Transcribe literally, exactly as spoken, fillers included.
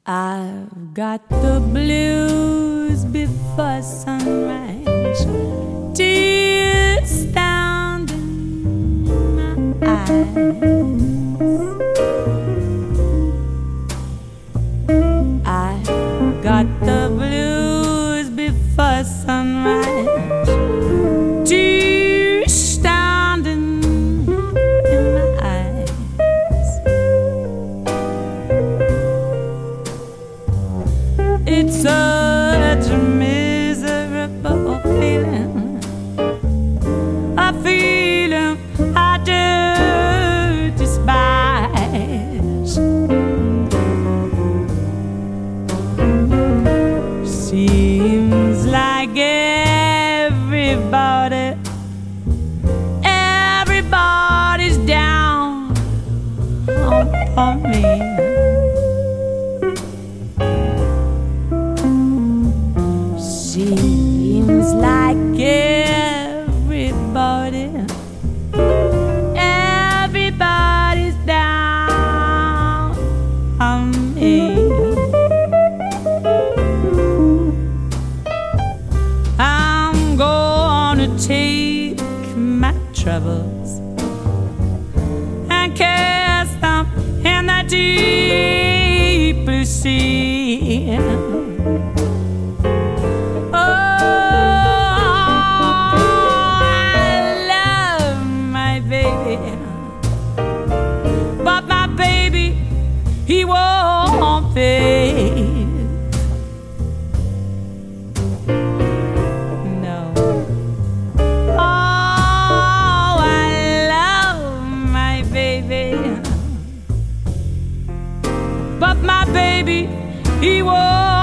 I've got the blues before sunrise, tears down in my eyes. I've got the blues before sunrise, tears standing in my eyes. It's such a miserable feeling, a feeling I do despise. Seems like everybody, everybody's down on me. Seems like everybody, everybody's down on me. I'm gonna take my troubles and cast them in the deep blue sea. But my baby, he won't fade. No. Oh, I love my baby, but my baby, he won't